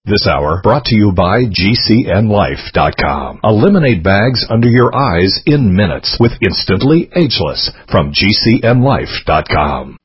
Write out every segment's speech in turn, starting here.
This hour brought to you by GCNLife.com. Eliminate bags under your eyes in minutes with Instantly Ageless from GCNLife.com.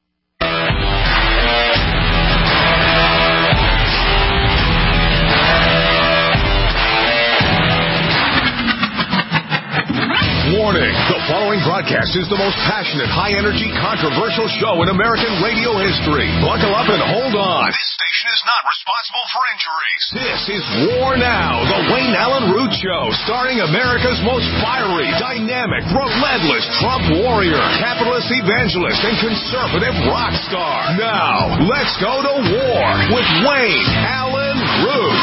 Warning, the following broadcast is the most passionate, high-energy, controversial show in American radio history. Buckle up and hold on. This station is not responsible for injuries. This is War Now, the Wayne Allen Root Show, starring America's most fiery, dynamic, relentless Trump warrior, capitalist evangelist, and conservative rock star. Now, let's go to war with Wayne Allen Root.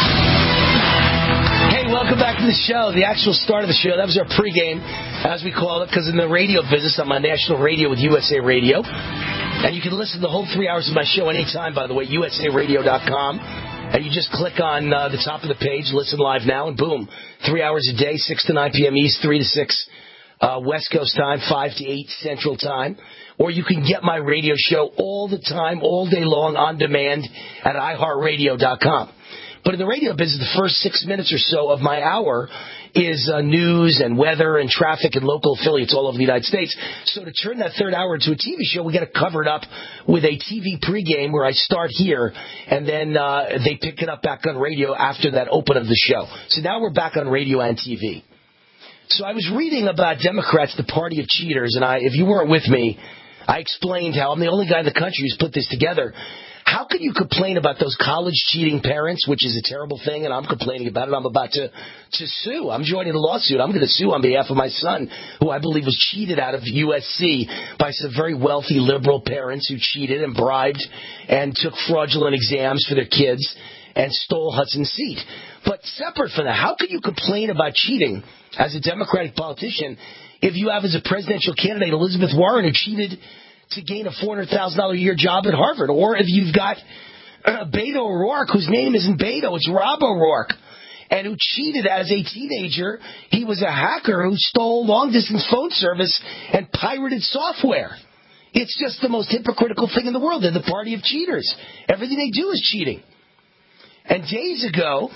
Hey, welcome back to the show, the actual start of the show. That was our pregame, as we call it, because in the radio business, I'm on national radio with USA Radio. And you can listen to the whole 3 hours of my show anytime, by the way, usaradio.com. And you just click on the top of the page, listen live now, and boom, 3 hours a day, 6 to 9 p.m. East, 3 to 6 West Coast time, 5 to 8 Central time. Or you can get my radio show all the time, all day long, on demand at iHeartRadio.com. But in the radio business, the first 6 minutes or so of my hour is news and weather and traffic and local affiliates all over the United States. So to turn that third hour into a TV show, we got to cover it up with a TV pregame where I start here, and then they pick it up back on radio after that open of the show. So now we're back on radio and TV. So I was reading about Democrats, the party of cheaters, and if you weren't with me, I explained how I'm the only guy in the country who's put this together. How can you complain about those college cheating parents, which is a terrible thing, and I'm complaining about it. I'm about to sue. I'm joining a lawsuit. I'm going to sue on behalf of my son, who I believe was cheated out of USC by some very wealthy liberal parents who cheated and bribed and took fraudulent exams for their kids and stole Hudson's seat. But separate from that, how can you complain about cheating as a Democratic politician if you have as a presidential candidate Elizabeth Warren, who cheated to gain a $400,000 a year job at Harvard? Or if you've got Beto O'Rourke, whose name isn't Beto, it's Rob O'Rourke, and who cheated as a teenager. He was a hacker who stole long-distance phone service and pirated software. It's just the most hypocritical thing in the world. They're the party of cheaters. Everything they do is cheating. And days ago,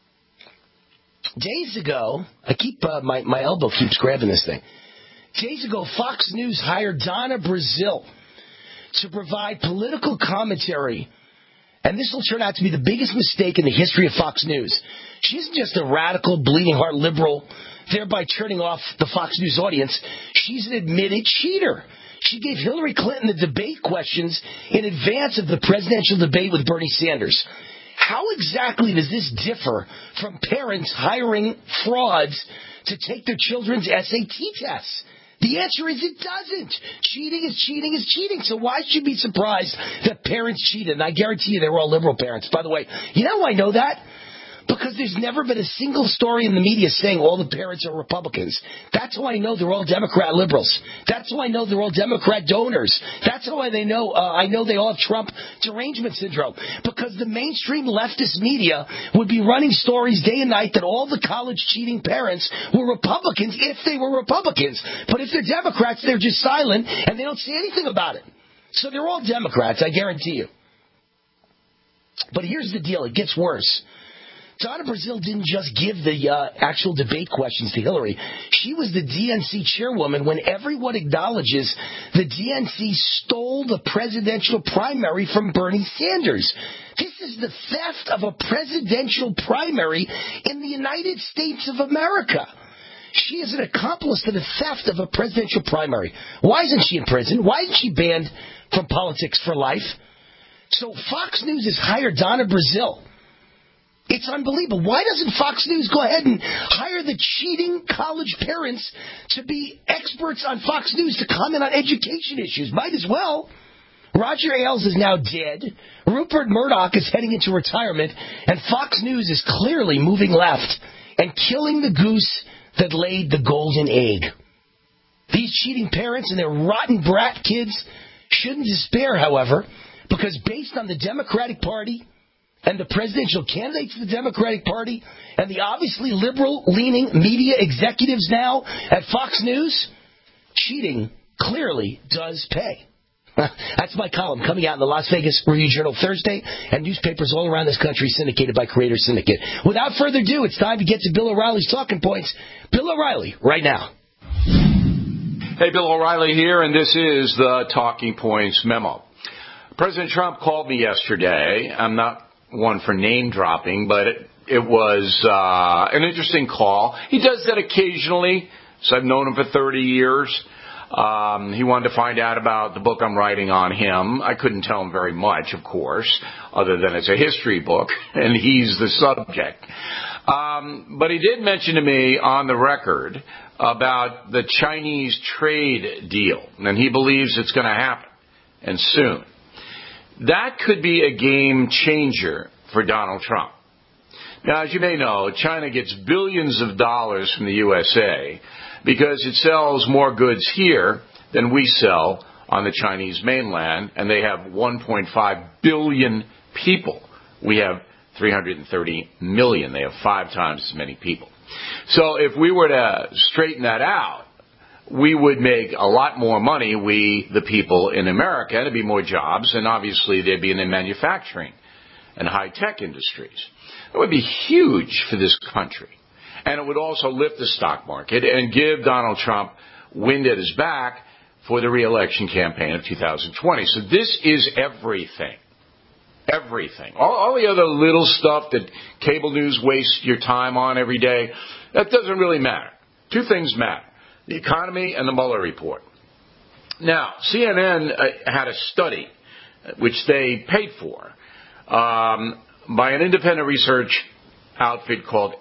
my elbow keeps grabbing this thing. Days ago, Fox News hired Donna Brazile to provide political commentary, and this will turn out to be the biggest mistake in the history of Fox News. She isn't just a radical, bleeding-heart liberal, thereby turning off the Fox News audience. She's an admitted cheater. She gave Hillary Clinton the debate questions in advance of the presidential debate with Bernie Sanders. How exactly does this differ from parents hiring frauds to take their children's SAT tests? The answer is it doesn't. Cheating is cheating is cheating. So why should you be surprised that parents cheated? And I guarantee you they were all liberal parents. By the way, you know how I know that? Because there's never been a single story in the media saying all the parents are Republicans. That's how I know they're all Democrat liberals. That's how I know they're all Democrat donors. That's how I know they all have Trump derangement syndrome. Because the mainstream leftist media would be running stories day and night that all the college cheating parents were Republicans if they were Republicans. But if they're Democrats, they're just silent and they don't say anything about it. So they're all Democrats, I guarantee you. But here's the deal. It gets worse. Donna Brazile didn't just give the actual debate questions to Hillary. She was the DNC chairwoman when everyone acknowledges the DNC stole the presidential primary from Bernie Sanders. This is the theft of a presidential primary in the United States of America. She is an accomplice to the theft of a presidential primary. Why isn't she in prison? Why isn't she banned from politics for life? So Fox News has hired Donna Brazile. It's unbelievable. Why doesn't Fox News go ahead and hire the cheating college parents to be experts on Fox News to comment on education issues? Might as well. Roger Ailes is now dead. Rupert Murdoch is heading into retirement. And Fox News is clearly moving left and killing the goose that laid the golden egg. These cheating parents and their rotten brat kids shouldn't despair, however, because based on the Democratic Party and the presidential candidates of the Democratic Party and the obviously liberal-leaning media executives now at Fox News, cheating clearly does pay. That's my column coming out in the Las Vegas Review-Journal Thursday, and newspapers all around this country syndicated by Creator Syndicate. Without further ado, it's time to get to Bill O'Reilly's Talking Points. Bill O'Reilly, right now. Hey, Bill O'Reilly here, and this is the Talking Points memo. President Trump called me yesterday. I'm not one for name dropping, but it was an interesting call. He does that occasionally, so I've known him for 30 years. He wanted to find out about the book I'm writing on him. I couldn't tell him very much, of course, other than it's a history book, and he's the subject. But he did mention to me on the record about the Chinese trade deal, and he believes it's going to happen, and soon. That could be a game changer for Donald Trump. Now, as you may know, China gets billions of dollars from the USA because it sells more goods here than we sell on the Chinese mainland, and they have 1.5 billion people. We have 330 million. They have 5 times as many people. So if we were to straighten that out, we would make a lot more money, we, the people in America, and there'd be more jobs, and obviously they'd be in the manufacturing and high-tech industries. It would be huge for this country. And it would also lift the stock market and give Donald Trump wind at his back for the re-election campaign of 2020. So this is everything. Everything. All the other little stuff that cable news wastes your time on every day, that doesn't really matter. 2 things matter: the economy and the Mueller report. Now, CNN had a study, which they paid for, by an independent research outfit called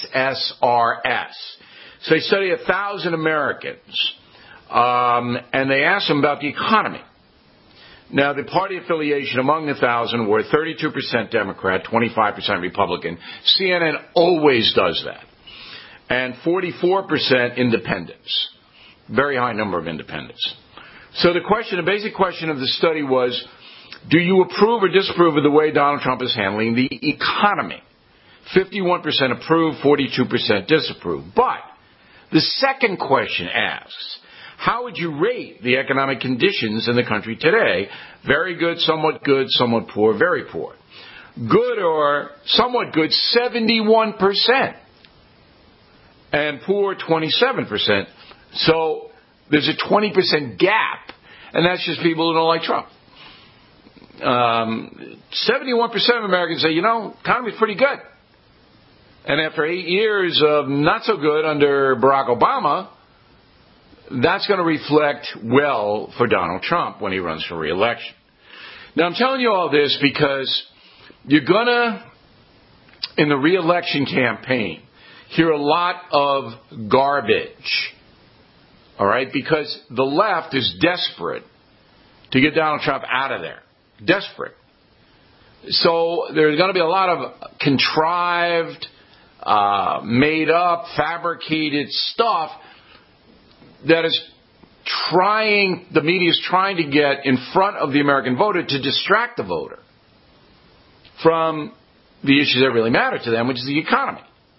SSRS. So they studied 1,000 Americans, and they asked them about the economy. Now, the party affiliation among the 1,000 were 32% Democrat, 25% Republican. CNN always does that. And 44% independents. Very high number of independents. So the basic question of the study was, do you approve or disapprove of the way Donald Trump is handling the economy? 51% approve, 42% disapprove. But the second question asks, how would you rate the economic conditions in the country today? Very good, somewhat poor, very poor. Good or somewhat good, 71%. And poor, 27%. So there's a 20% gap, and that's just people who don't like Trump. 71% of Americans say, economy's pretty good. And after 8 years of not so good under Barack Obama, that's going to reflect well for Donald Trump when he runs for re-election. Now, I'm telling you all this because you're going to, in the re-election campaign, hear a lot of garbage. All right? Because the left is desperate to get Donald Trump out of there. Desperate. So there's going to be a lot of contrived, made up, fabricated stuff that is the media is trying to get in front of the American voter to distract the voter from the issues that really matter to them, which is the economy.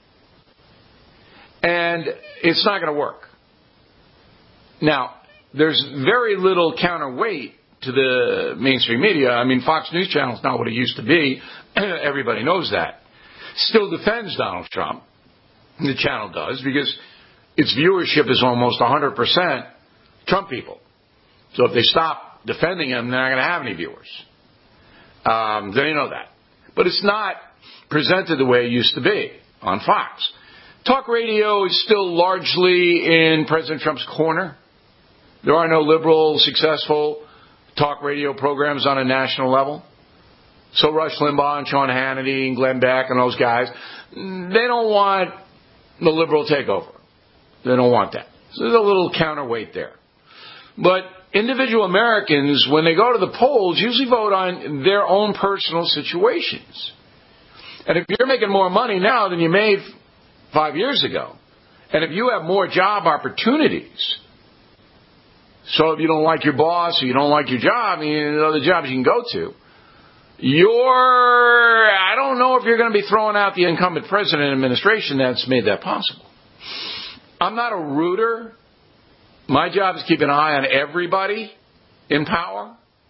And it's not going to work. Now, there's very little counterweight to the mainstream media. I mean, Fox News Channel is not what it used to be. Everybody knows that. Still defends Donald Trump. The channel does, because its viewership is almost 100% Trump people. So if they stop defending him, they're not going to have any viewers. They know that. But it's not presented the way it used to be on Fox. Talk radio is still largely in President Trump's corner. There are no liberal, successful talk radio programs on a national level. So Rush Limbaugh and Sean Hannity and Glenn Beck and those guys, they don't want the liberal takeover. They don't want that. So there's a little counterweight there. But individual Americans, when they go to the polls, usually vote on their own personal situations. And if you're making more money now than you made 5 years ago, and if you have more job opportunities, so if you don't like your boss or you don't like your job, the jobs you can go to, I don't know if you're going to be throwing out the incumbent president and administration that's made that possible. I'm not a rooter. My job is keep an eye on everybody in power.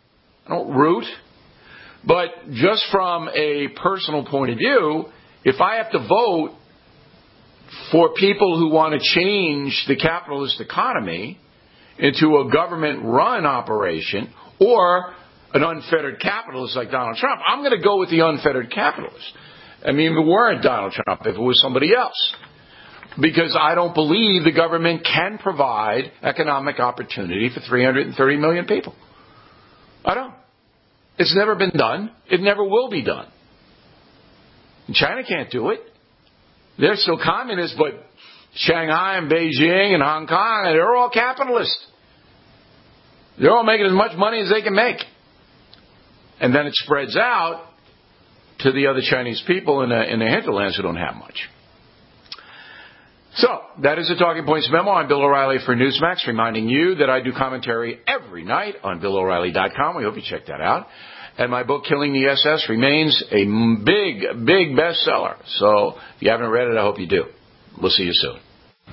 I don't root. But just from a personal point of view, if I have to vote for people who want to change the capitalist economy into a government-run operation or an unfettered capitalist like Donald Trump, I'm going to go with the unfettered capitalist. I mean, if it weren't Donald Trump, if it was somebody else. Because I don't believe the government can provide economic opportunity for 330 million people. I don't. It's never been done. It never will be done. China can't do it. They're still communist, but Shanghai and Beijing and Hong Kong, they're all capitalists. They're all making as much money as they can make. And then it spreads out to the other Chinese people in the hinterlands who don't have much. So, that is the Talking Points memo. I'm Bill O'Reilly for Newsmax, reminding you that I do commentary every night on BillO'Reilly.com. We hope you check that out. And my book, Killing the SS, remains a big bestseller. So, if you haven't read it, I hope you do. We'll see you soon.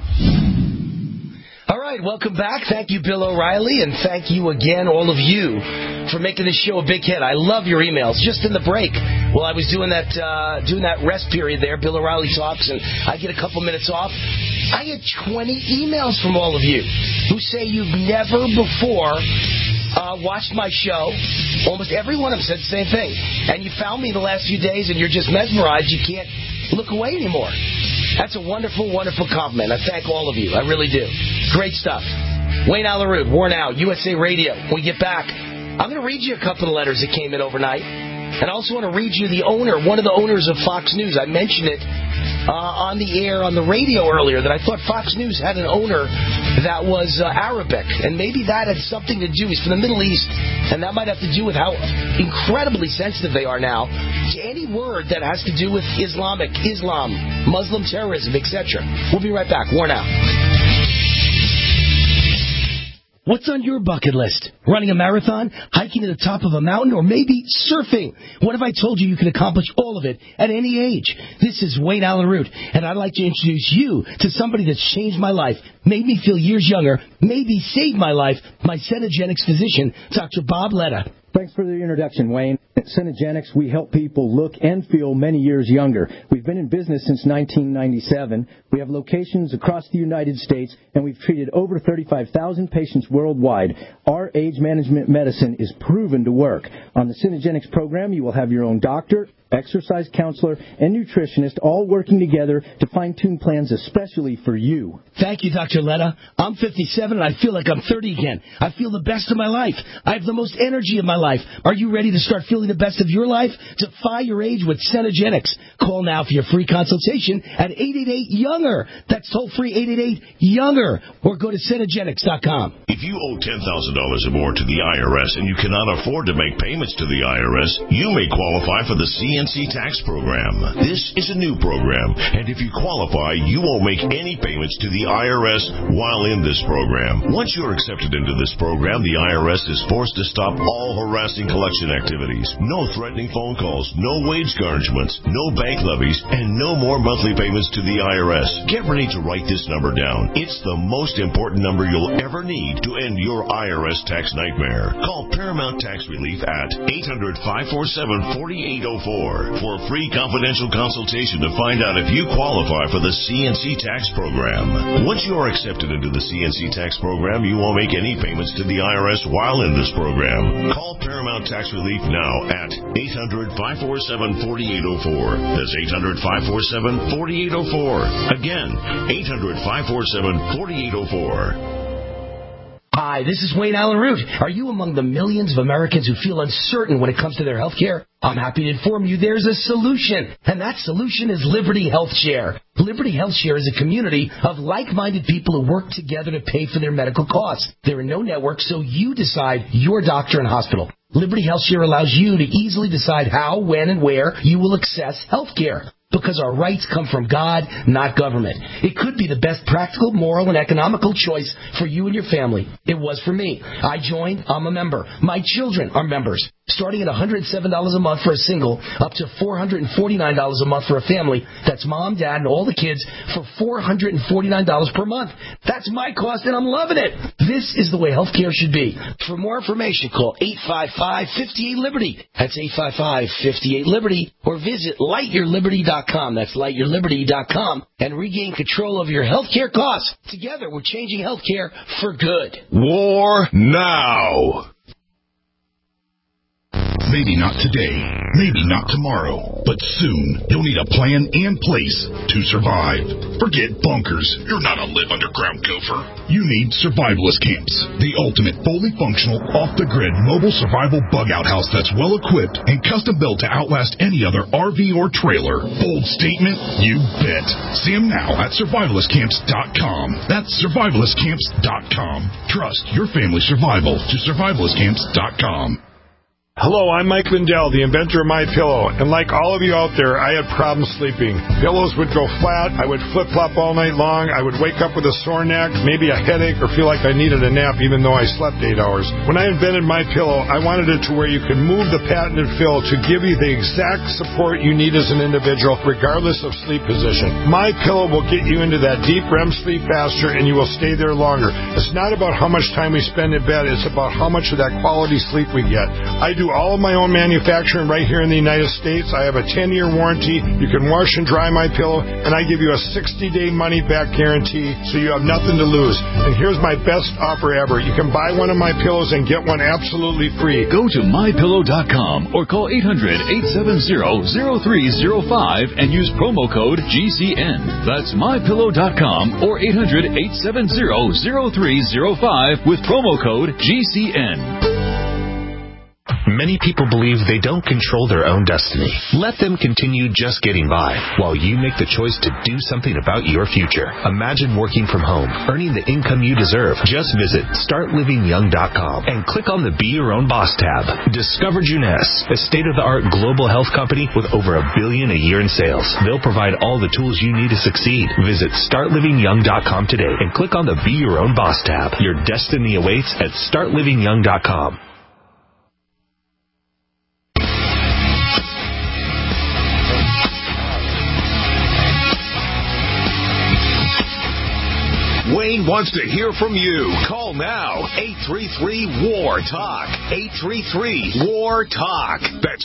All right, welcome back. Thank you, Bill O'Reilly, and thank you again, all of you, for making this show a big hit. I love your emails. Just in the break, while I was doing that rest period there, Bill O'Reilly talks, and I get a couple minutes off. I get 20 emails from all of you who say you've never before watched my show. Almost every one of them said the same thing. And you found me the last few days, and you're just mesmerized. You can't look away anymore. That's a wonderful, wonderful compliment. I thank all of you. I really do. Great stuff. Wayne Allyn Root, War Now, USA Radio. When we get back, I'm going to read you a couple of letters that came in overnight. And I also want to read you one of the owners of Fox News. I mentioned it on the air on the radio earlier that I thought Fox News had an owner that was Arabic. And maybe that had something to do. He's from the Middle East. And that might have to do with how incredibly sensitive they are now to any word that has to do with Islam, Muslim terrorism, etc. We'll be right back. War Now. What's on your bucket list? Running a marathon, hiking to the top of a mountain, or maybe surfing? What if I told you can accomplish all of it at any age? This is Wayne Allyn Root, and I'd like to introduce you to somebody that's changed my life, made me feel years younger, maybe saved my life, my Cenegenics physician, Dr. Bob Letta. Thanks for the introduction, Wayne. At Cenegenics, we help people look and feel many years younger. We've been in business since 1997. We have locations across the United States, and we've treated over 35,000 patients worldwide. Our age management medicine is proven to work. On the Cenegenics program, you will have your own doctor, exercise counselor, and nutritionist all working together to fine-tune plans especially for you. Thank you, Dr. Letta. I'm 57 and I feel like I'm 30 again. I feel the best of my life. I have the most energy of my life. Are you ready to start feeling the best of your life? Defy your age with Cenegenics. Call now for your free consultation at 888-YOUNGER. That's toll-free 888-YOUNGER. Or go to Cenegenics.com. If you owe $10,000 or more to the IRS and you cannot afford to make payments to the IRS, you may qualify for the CNC tax program. This is a new program, and if you qualify, you won't make any payments to the IRS while in this program. Once you're accepted into this program, the IRS is forced to stop all harassing collection activities. No threatening phone calls, no wage garnishments, no bank levies, and no more monthly payments to the IRS. Get ready to write this number down. It's the most important number you'll ever need to end your IRS tax nightmare. Call Paramount Tax Relief at 800-547-4804 for a free confidential consultation to find out if you qualify for the CNC tax program. Once you are accepted into the CNC tax program, you won't make any payments to the IRS while in this program. Call Paramount Tax Relief now at 800-547-4804. That's 800-547-4804. Again, 800-547-4804. Hi, this is Wayne Allyn Root. Are you among the millions of Americans who feel uncertain when it comes to their health care? I'm happy to inform you there's a solution, and that solution is Liberty Health Share. Liberty Health Share is a community of like-minded people who work together to pay for their medical costs. There are no networks, so you decide your doctor and hospital. Liberty Health Share allows you to easily decide how, when, and where you will access health care. Because our rights come from God, not government. It could be the best practical, moral, and economical choice for you and your family. It was for me. I joined. I'm a member. My children are members. Starting at $107 a month for a single, up to $449 a month for a family. That's mom, dad, and all the kids for $449 per month. That's my cost, and I'm loving it. This is the way healthcare should be. For more information, call 855-58-LIBERTY. That's 855-58-LIBERTY. Or visit lightyourliberty.com. That's lightyourliberty.com. And regain control over your healthcare costs. Together, we're changing healthcare for good. War now. Maybe not today, maybe not tomorrow, but soon you'll need a plan and place to survive. Forget bunkers. You're not a live underground gopher. You need survivalist camps, the ultimate fully functional, off-the-grid mobile survival bug-out house that's well-equipped and custom-built to outlast any other RV or trailer. Bold statement? You bet. See them now at survivalistcamps.com. That's survivalistcamps.com. Trust your family's survival to survivalistcamps.com. Hello, I'm Mike Lindell, the inventor of MyPillow, and like all of you out there, I had problems sleeping. Pillows would go flat, I would flip-flop all night long, I would wake up with a sore neck, maybe a headache, or feel like I needed a nap even though I slept 8 hours. When I invented MyPillow, I wanted it to where you could move the patented fill to give you the exact support you need as an individual, regardless of sleep position. MyPillow will get you into that deep REM sleep faster, and you will stay there longer. It's not about how much time we spend in bed, it's about how much of that quality sleep we get. I do all of my own manufacturing right here in the United States. I have a 10-year warranty. You can wash and dry my pillow, and I give you a 60-day money-back guarantee, so you have nothing to lose. And here's my best offer ever. You can buy one of my pillows and get one absolutely free. Go to MyPillow.com or call 800-870-0305 and use promo code GCN. That's MyPillow.com or 800-870-0305 with promo code GCN. Many people believe they don't control their own destiny. Let them continue just getting by while you make the choice to do something about your future. Imagine working from home, earning the income you deserve. Just visit StartLivingYoung.com and click on the Be Your Own Boss tab. Discover Juness, a state-of-the-art global health company with over $1 billion a year in sales. They'll provide all the tools you need to succeed. Visit StartLivingYoung.com today and click on the Be Your Own Boss tab. Your destiny awaits at StartLivingYoung.com. Wayne wants to hear from you. Call now. 833-WAR-TALK. 833-WAR-TALK. That's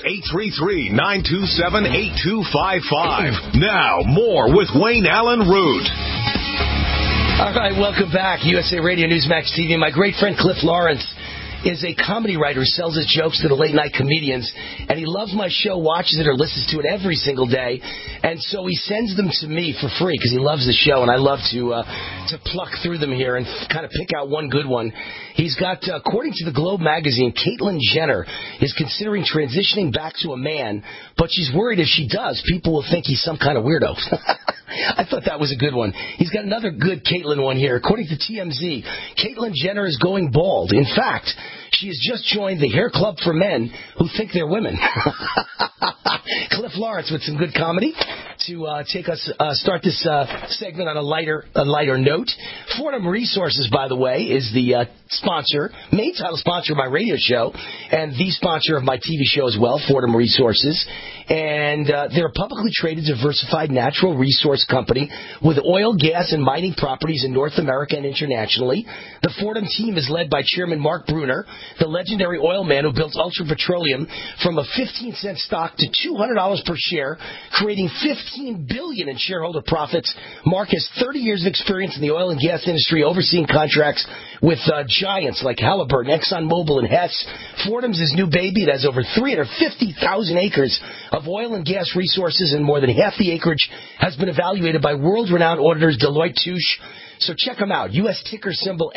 833-927-8255. Now, more with Wayne Allen Root. All right, welcome back. USA Radio Newsmax TV. My great friend Cliff Lawrence is a comedy writer who sells his jokes to the late-night comedians, and he loves my show, watches it, or listens to it every single day, and so he sends them to me for free because he loves the show, and I love to pluck through them here and kind of pick out one good one. He's got, according to the Globe magazine, Caitlyn Jenner is considering transitioning back to a man, but she's worried if she does, people will think he's some kind of weirdo. I thought that was a good one. He's got another good Caitlyn one here. According to TMZ, Caitlyn Jenner is going bald. In fact, she has just joined the Hair Club for Men who think they're women. Cliff Lawrence with some good comedy to take us start this segment on a lighter note. Fordham Resources, by the way, is the sponsor, main title sponsor of my radio show, and the sponsor of my TV show as well, Fordham Resources. And they're a publicly traded, diversified natural resource company with oil, gas, and mining properties in North America and internationally. The Fordham team is led by Chairman Mark Bruner, the legendary oil man who built Ultra Petroleum from a 15-cent stock to $200 per share, creating $15 billion in shareholder profits. Mark has 30 years of experience in the oil and gas industry, overseeing contracts with giants like Halliburton, ExxonMobil, and Hess. Fordham's his new baby. It has over 350,000 acres of oil and gas resources, and more than half the acreage has been evaluated by world-renowned auditors Deloitte Touche. So check them out, U.S. ticker symbol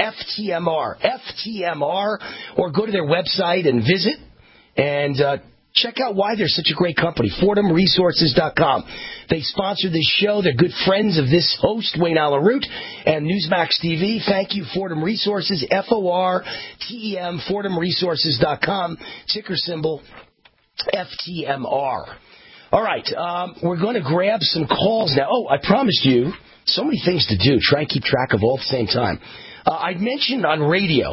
FTMR, or go to their website and visit and check out why they're such a great company, FordhamResources.com. They sponsor this show. They're good friends of this host, Wayne Allen Root, and Newsmax TV. Thank you, Fordham Resources, FORTEM, FordhamResources.com, ticker symbol FTMR. All right, we're going to grab some calls now. Oh, I promised you so many things to do. Try and keep track of all at the same time. I mentioned on radio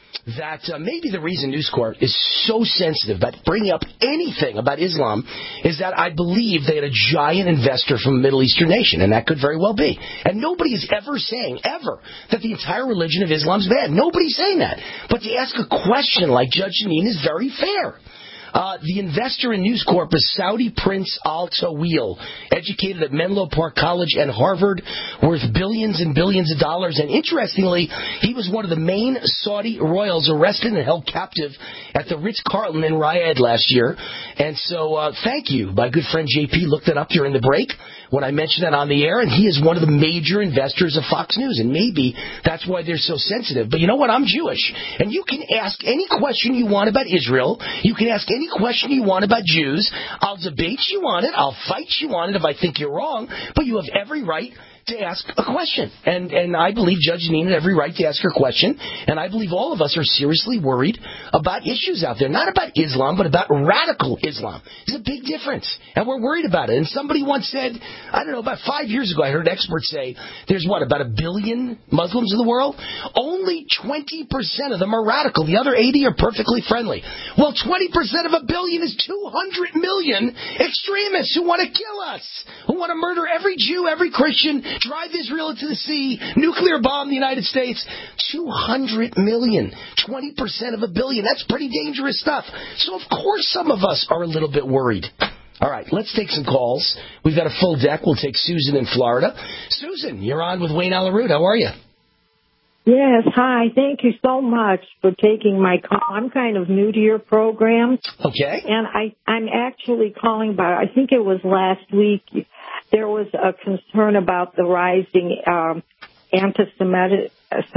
that maybe the reason News Corp is so sensitive about bringing up anything about Islam is that I believe they had a giant investor from a Middle Eastern nation, and that could very well be. And nobody is ever saying, ever, that the entire religion of Islam is bad. Nobody's saying that. But to ask a question like Judge Jeanine is very fair. The investor in News Corp is Saudi Prince Al Tawil, educated at Menlo Park College and Harvard, worth billions and billions of dollars. And interestingly, he was one of the main Saudi royals arrested and held captive at the Ritz-Carlton in Riyadh last year. And so thank you. My good friend JP looked it up during the break when I mentioned that on the air, and he is one of the major investors of Fox News, and maybe that's why they're so sensitive. But you know what? I'm Jewish, and you can ask any question you want about Israel. You can ask any question you want about Jews. I'll debate you on it. I'll fight you on it if I think you're wrong, but you have every right to ask a question. And I believe Judge Jeanine had every right to ask her question, and I believe all of us are seriously worried about issues out there, not about Islam, but about radical Islam. There's a big difference, and we're worried about it. And somebody once said, I don't know, about 5 years ago, I heard experts say, there's about 1 billion Muslims in the world? Only 20% of them are radical. The other 80 are perfectly friendly. Well, 20% of 1 billion is 200 million extremists who want to kill us, who want to murder every Jew, every Christian, drive Israel into the sea, nuclear bomb the United States. 200 million, 20% of 1 billion. That's pretty dangerous stuff. So, of course, some of us are a little bit worried. All right, let's take some calls. We've got a full deck. We'll take Susan in Florida. Susan, you're on with Wayne Allyn Root. How are you? Yes, hi. Thank you so much for taking my call. I'm kind of new to your program. Okay. And I'm actually calling about, I think it was last week, there was a concern about the rising anti-Semitic.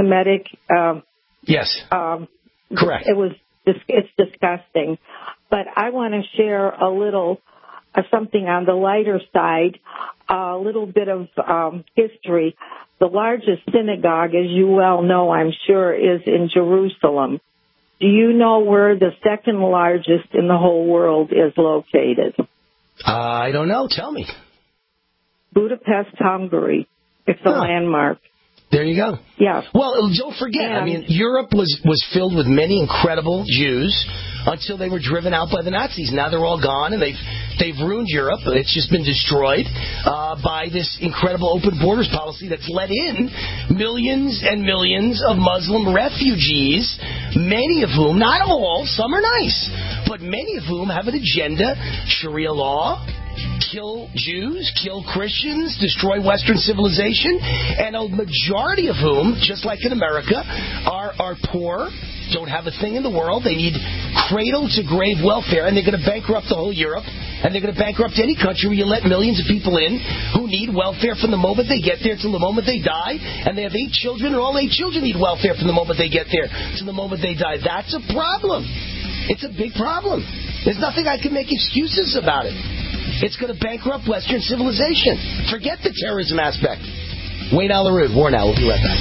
Yes. Correct. It's disgusting. But I want to share a little something on the lighter side, a little bit of history. The largest synagogue, as you well know, I'm sure, is in Jerusalem. Do you know where the second largest in the whole world is located? I don't know. Tell me. Budapest, Hungary. It's a landmark. There you go. Yeah. Well, don't forget, Europe was filled with many incredible Jews until they were driven out by the Nazis. Now they're all gone, and they've ruined Europe. It's just been destroyed by this incredible open borders policy that's let in millions and millions of Muslim refugees, many of whom, not all, some are nice, but many of whom have an agenda, Sharia law, kill Jews, kill Christians, destroy Western civilization, and a majority of whom, just like in America, are poor, don't have a thing in the world. They need cradle-to-grave welfare, and they're going to bankrupt the whole Europe, and they're going to bankrupt any country where you let millions of people in who need welfare from the moment they get there till the moment they die, and they have 8 children, and all 8 children need welfare from the moment they get there to the moment they die. That's a problem. It's a big problem. There's nothing I can make excuses about it. It's going to bankrupt Western civilization. Forget the terrorism aspect. Wayne Allyn Root, War Now. We'll be right back.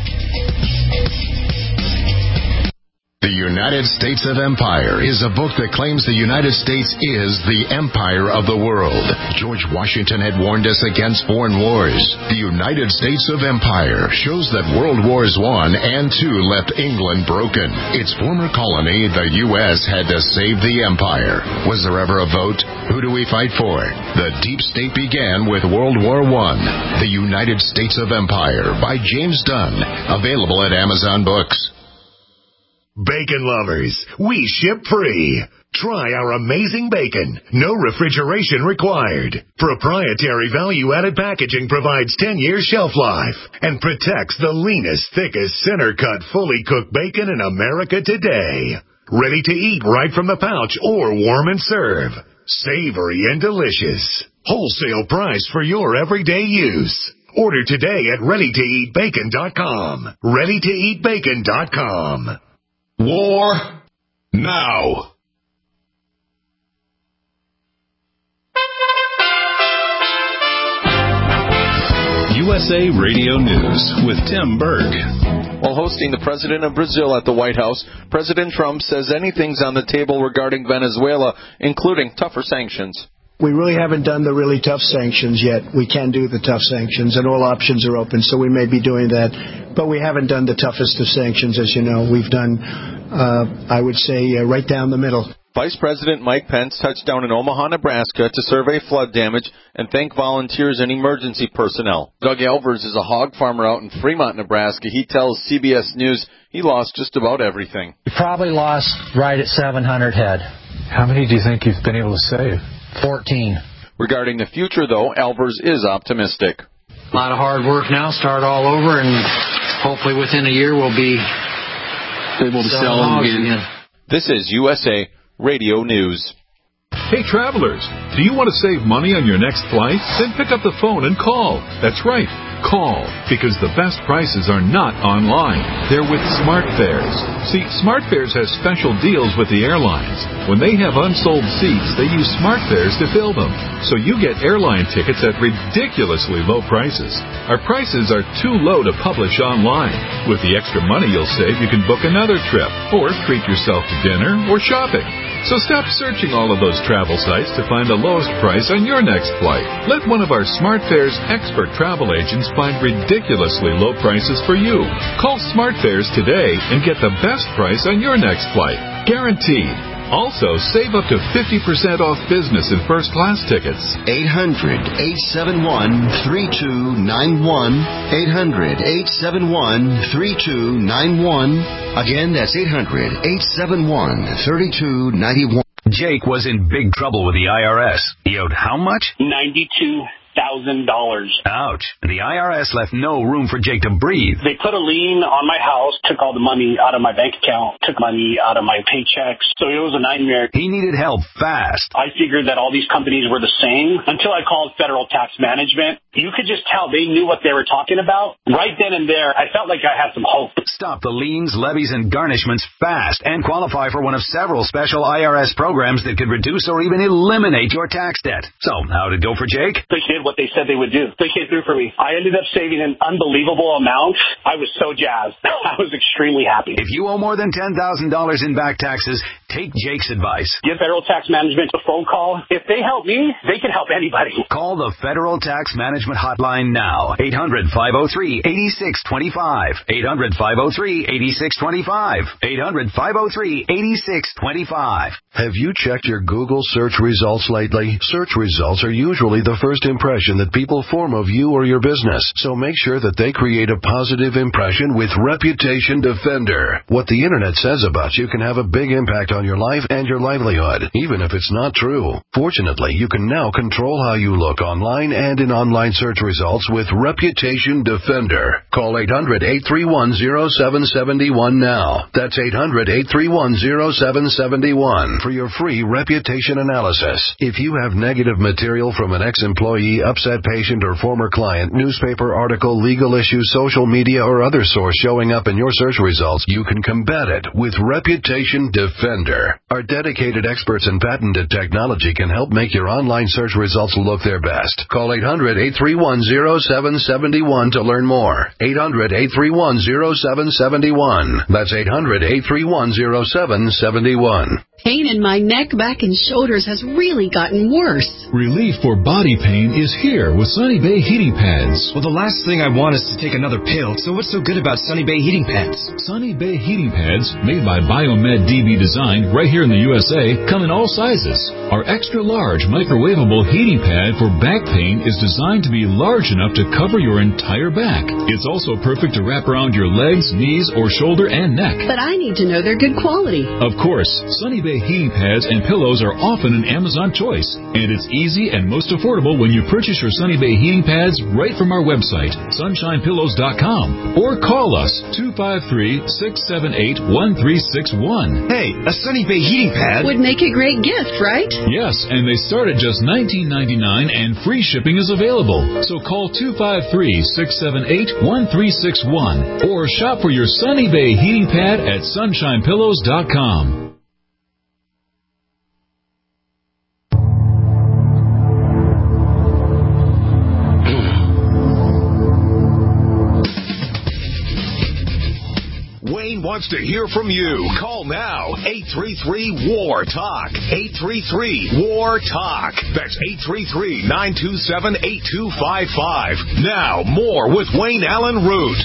The United States of Empire is a book that claims the United States is the empire of the world. George Washington had warned us against foreign wars. The United States of Empire shows that World Wars I and II left England broken. Its former colony, the U.S., had to save the empire. Was there ever a vote? Who do we fight for? The deep state began with World War I. The United States of Empire by James Dunn. Available at Amazon Books. Bacon lovers, we ship free. Try our amazing bacon. No refrigeration required. Proprietary value-added packaging provides 10 years shelf life and protects the leanest, thickest, center-cut, fully cooked bacon in America today. Ready to eat right from the pouch or warm and serve. Savory and delicious. Wholesale price for your everyday use. Order today at ReadyToEatBacon.com. ReadyToEatBacon.com. War now. USA Radio News with Tim Berg. While hosting the president of Brazil at the White House, President Trump says anything's on the table regarding Venezuela, including tougher sanctions. We really haven't done the really tough sanctions yet. We can do the tough sanctions, and all options are open, so we may be doing that. But we haven't done the toughest of sanctions, as you know. We've done, I would say, right down the middle. Vice President Mike Pence touched down in Omaha, Nebraska to survey flood damage and thank volunteers and emergency personnel. Doug Alvers is a hog farmer out in Fremont, Nebraska. He tells CBS News he lost just about everything. We probably lost right at 700 head. How many do you think you've been able to save? 14. Regarding the future, though, Alvers is optimistic. A lot of hard work now, start all over, and hopefully within a year we'll be able to sell them again. This is USA Radio News. Hey, travelers, do you want to save money on your next flight? Then pick up the phone and call. That's right. Call, because the best prices are not online. They're with SmartFares. See, SmartFares has special deals with the airlines. When they have unsold seats, they use SmartFares to fill them. So you get airline tickets at ridiculously low prices. Our prices are too low to publish online. With the extra money you'll save, you can book another trip, or treat yourself to dinner or shopping. So stop searching all of those travel sites to find the lowest price on your next flight. Let one of our SmartFares expert travel agents find ridiculously low prices for you. Call SmartFares today and get the best price on your next flight. Guaranteed. Also, save up to 50% off business and first-class tickets. 800-871-3291. 800-871-3291. Again, that's 800-871-3291. Jake was in big trouble with the IRS. He owed how much? $92,000. Ouch. And the IRS left no room for Jake to breathe. They put a lien on my house, took all the money out of my bank account, took money out of my paychecks. So it was a nightmare. He needed help fast. I figured that all these companies were the same until I called Federal Tax Management. You could just tell they knew what they were talking about. Right then and there, I felt like I had some hope. Stop the liens, levies, and garnishments fast and qualify for one of several special IRS programs that could reduce or even eliminate your tax debt. So, how'd it go for Jake? They did what they said they would do. They came through for me. I ended up saving an unbelievable amount. I was so jazzed. I was extremely happy. If you owe more than $10,000 in back taxes, take Jake's advice. Give Federal Tax Management a phone call. If they help me, they can help anybody. Call the Federal Tax Management Hotline now. 800-503-8625. 800-503-8625. 800-503-8625. Have you checked your Google search results lately? Search results are usually the first impression that people form of you or your business. So make sure that they create a positive impression with Reputation Defender. What the internet says about you can have a big impact on your life and your livelihood, even if it's not true. Fortunately, you can now control how you look online and in online search results with Reputation Defender. Call 800-831-0771 now. That's 800-831-0771 for your free reputation analysis. If you have negative material from an ex-employee, upset patient, or former client, newspaper article, legal issue, social media, or other source showing up in your search results, you can combat it with Reputation Defender. Our dedicated experts in patented technology can help make your online search results look their best. Call 800-831-0771 to learn more. 800-831-0771. That's 800-831-0771. Pain in my neck, back, and shoulders has really gotten worse. Relief for body pain is here with Sunny Bay Heating Pads. Well, the last thing I want is to take another pill, so what's so good about Sunny Bay Heating Pads? Sunny Bay Heating Pads, made by Biomed DB Design right here in the USA, come in all sizes. Our extra-large microwavable heating pad for back pain is designed to be large enough to cover your entire back. It's also perfect to wrap around your legs, knees, or shoulder and neck. But I need to know they're good quality. Of course, Sunny Bay heating pads and pillows are often an Amazon choice, and it's easy and most affordable when you purchase your Sunny Bay heating pads right from our website, sunshinepillows.com, or call us 253-678-1361. Hey, a Sunny Bay heating pad would make a great gift, right? Yes, and they start at just $19.99 and free shipping is available. So call 253-678-1361 or shop for your Sunny Bay heating pad at sunshinepillows.com. wants to hear from you. Call now. 833-WAR-TALK. 833-WAR-TALK. That's 833-927-8255. Now, more with Wayne Allen Root.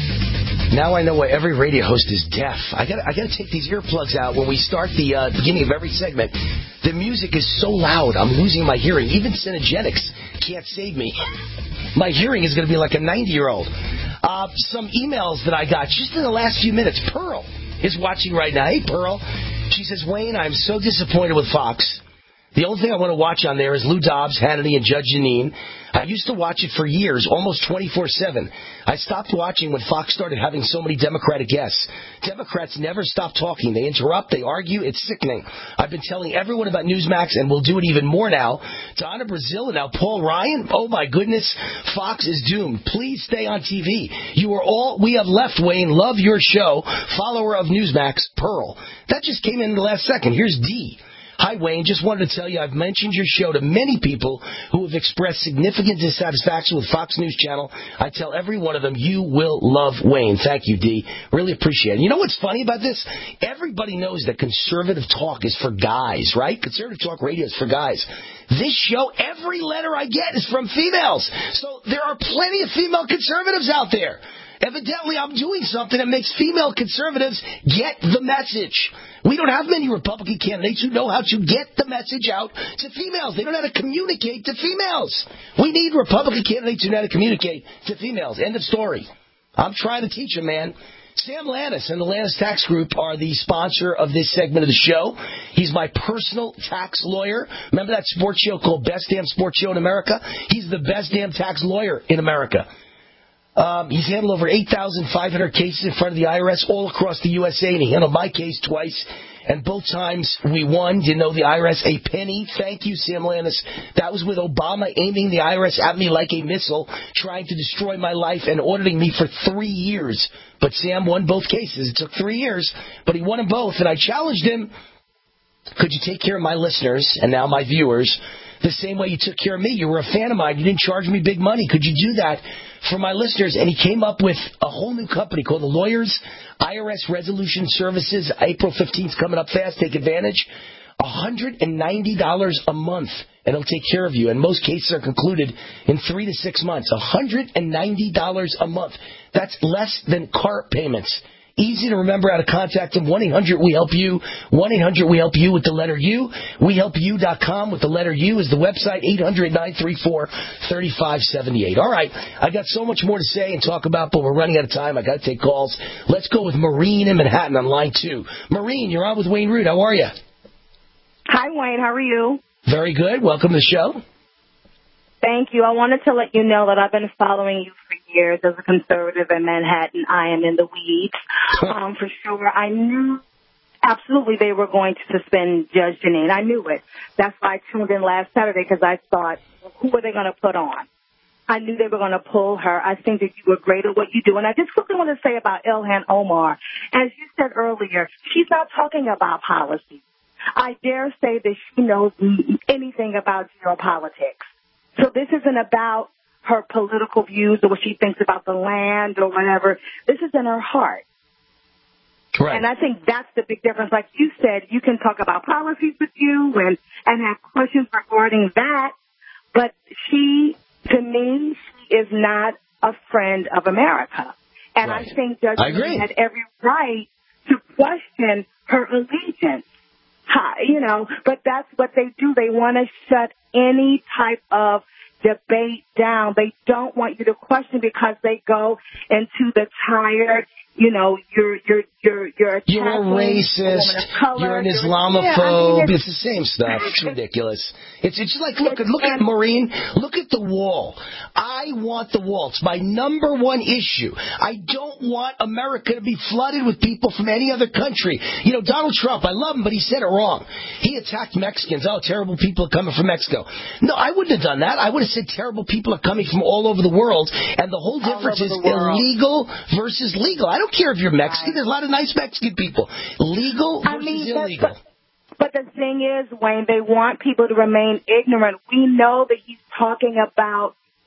Now I know why every radio host is deaf. I gotta take these earplugs out when we start the beginning of every segment. The music is so loud, I'm losing my hearing. Even Cinegenics can't save me. My hearing is going to be like a 90-year-old. Some emails that I got just in the last few minutes. Pearl is watching right now. Hey, Pearl. She says, Wayne, I'm so disappointed with Fox. The only thing I want to watch on there is Lou Dobbs, Hannity, and Judge Jeanine. I used to watch it for years, almost 24/7. I stopped watching when Fox started having so many Democratic guests. Democrats never stop talking. They interrupt, they argue. It's sickening. I've been telling everyone about Newsmax, and we'll do it even more now. Donna Brazile and now Paul Ryan. Oh, my goodness. Fox is doomed. Please stay on TV. You are all we have left, Wayne. Love your show. Follower of Newsmax, Pearl. That just came in the last second. Here's D. Hi, Wayne. Just wanted to tell you I've mentioned your show to many people who have expressed significant dissatisfaction with Fox News Channel. I tell every one of them you will love Wayne. Thank you, D. Really appreciate it. You know what's funny about this? Everybody knows that conservative talk is for guys, right? Conservative talk radio is for guys. This show, every letter I get is from females. So there are plenty of female conservatives out there. Evidently, I'm doing something that makes female conservatives get the message. We don't have many Republican candidates who know how to get the message out to females. They don't know how to communicate to females. We need Republican candidates who know how to communicate to females. End of story. I'm trying to teach them, man. Sam Lannis and the Lannis Tax Group are the sponsor of this segment of the show. He's my personal tax lawyer. Remember that sports show called Best Damn Sports Show in America? He's the best damn tax lawyer in America. He's handled over 8,500 cases in front of the IRS all across the USA, and he handled my case twice, and both times we won. Didn't owe the IRS a penny. Thank you, Sam Lannis. That was with Obama aiming the IRS at me like a missile, trying to destroy my life and auditing me for 3 years. But Sam won both cases. It took 3 years, but he won them both, and I challenged him. Could you take care of my listeners and now my viewers the same way you took care of me? You were a fan of mine. You didn't charge me big money. Could you do that for my listeners? And he came up with a whole new company called the Lawyers IRS Resolution Services. April 15th coming up fast. Take advantage. $190 a month, and it'll take care of you. And most cases are concluded in 3 to 6 months. $190 a month. That's less than car payments. Easy to remember how to contact them. 1-800-WE-HELP-YOU. 1-800-WE-HELP-YOU with the letter U. WeHelpYou.com with the letter U is the website. 800-934-3578. All right. I got so much more to say and talk about, but we're running out of time. I got to take calls. Let's go with Maureen in Manhattan on line 2. Maureen, you're on with Wayne Root. How are you? Hi, Wayne. How are you? Very good. Welcome to the show. Thank you. I wanted to let you know that I've been following you for years as a conservative in Manhattan. I am in the weeds, for sure. I knew absolutely they were going to suspend Judge Jeanine. I knew it. That's why I tuned in last Saturday, because I thought, well, who are they going to put on? I knew they were going to pull her. I think that you were great at what you do. And I just quickly want to say about Ilhan Omar. As you said earlier, she's not talking about policy. I dare say that she knows anything about geopolitics. So this isn't about her political views or what she thinks about the land or whatever. This is in her heart. Right. And I think that's the big difference. Like you said, you can talk about policies with you and have questions regarding that. But she, to me, she is not a friend of America. And right. I think Judge Jeanine had every right to question her allegiance. But that's what they do. They want to shut any type of debate down. They don't want you to question because they go into the tired, you're a racist, you're an Islamophobe. It's the same stuff. It's ridiculous. It's just like, look at Maureen, look at the wall. I want the wall. It's my number one issue. I don't want America to be flooded with people from any other country. Donald Trump, I love him, but he said it wrong. He attacked Mexicans. Oh, terrible people are coming from Mexico. No, I wouldn't have done that. I would have said terrible people are coming from all over the world, and the whole difference is illegal versus legal. I don't care if you're Mexican. There's a lot of nice Mexican people. Legal versus illegal. But the thing is, Wayne, they want people to remain ignorant. We know that he's talking about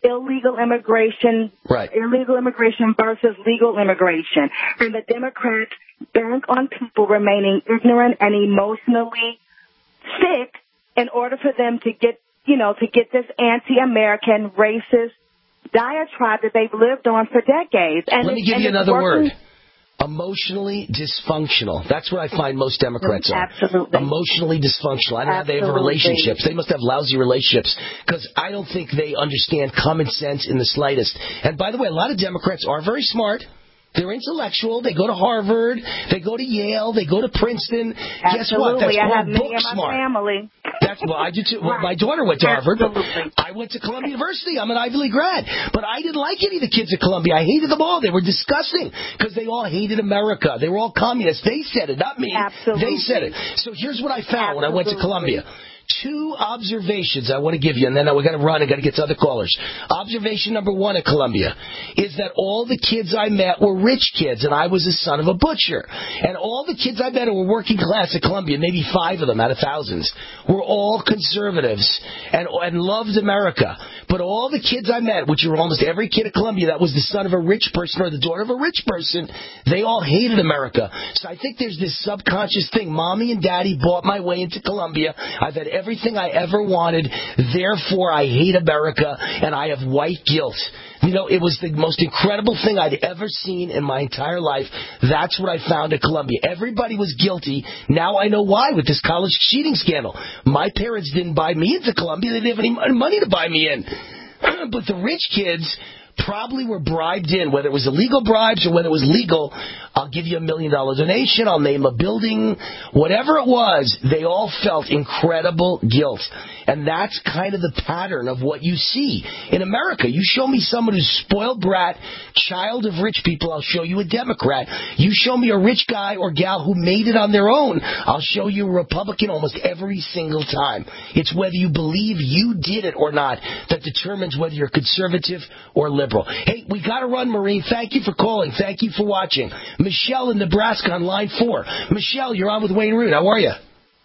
illegal immigration, right. Illegal immigration versus legal immigration. And the Democrats bank on people remaining ignorant and emotionally sick in order for them to get, to get this anti-American racist diatribe that they've lived on for decades. And let me give you another word. Emotionally dysfunctional. That's what I find most Democrats are. Absolutely. Emotionally dysfunctional. I don't know how they have relationships. They must have lousy relationships because I don't think they understand common sense in the slightest. And by the way, a lot of Democrats are very smart. They're intellectual. They go to Harvard. They go to Yale. They go to Princeton. Absolutely. Guess what? That's I all have many book in my smart. family. I do too. Well, my daughter went to Harvard, but I went to Columbia University. I'm an Ivy League grad. But I didn't like any of the kids at Columbia. I hated them all. They were disgusting because they all hated America. They were all communists. They said it, not me. Absolutely. They said it. So here's what I found when I went to Columbia. 2 observations I want to give you, and then we're going to run and got to get to other callers. Observation number 1 at Columbia is that all the kids I met were rich kids, and I was the son of a butcher. And all the kids I met who were working class at Columbia, maybe 5 of them out of thousands, were all conservatives and loved America. But all the kids I met, which were almost every kid at Columbia that was the son of a rich person or the daughter of a rich person, they all hated America. So I think there's this subconscious thing. Mommy and Daddy bought my way into Columbia. I've had everything I ever wanted. Therefore, I hate America, and I have white guilt. It was the most incredible thing I'd ever seen in my entire life. That's what I found at Columbia. Everybody was guilty. Now I know why with this college cheating scandal. My parents didn't buy me into Columbia. They didn't have any money to buy me in. But the rich kids probably were bribed in, whether it was illegal bribes or whether it was legal. I'll give you $1 million donation. I'll name a building. Whatever it was, they all felt incredible guilt. And that's kind of the pattern of what you see in America. You show me someone who's spoiled brat, child of rich people, I'll show you a Democrat. You show me a rich guy or gal who made it on their own, I'll show you a Republican almost every single time. It's whether you believe you did it or not that determines whether you're conservative or liberal. Hey, we got to run, Maureen. Thank you for calling. Thank you for watching. Michelle in Nebraska on line 4. Michelle, you're on with Wayne Root. How are you?